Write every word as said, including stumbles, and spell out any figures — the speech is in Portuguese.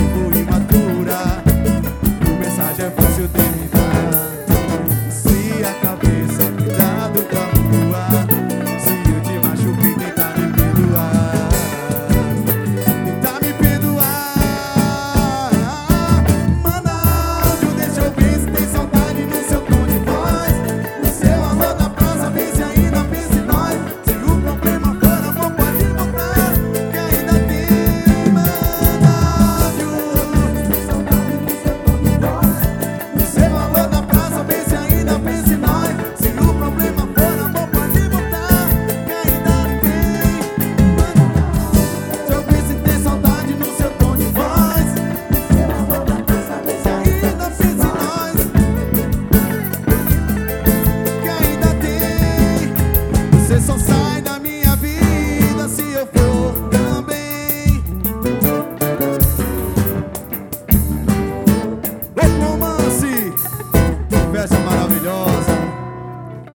novo, imatura. O mensagem é fácil de me dar. Se a cabeça cuidado com a rua, se eu te machuquei, tenta me perdoar. Tenta me perdoar. Manda áudio, deixa eu ver se tem saudade no seu tom de voz. No seu alô da praça, vê se ainda pensa em nós. Se o problema for amor, pode voltar, que ainda tem. Manda áudio, tem saudade no seu tom de voz. No seu alô da praça, vê se ainda pensa em nós. Se o problema for amor, pode voltar, que ainda tem. Deixa eu ver se tem saudade no seu tom de voz. No seu alô da praça, vê se ainda pensa em nós. Que ainda tem. Você só sabe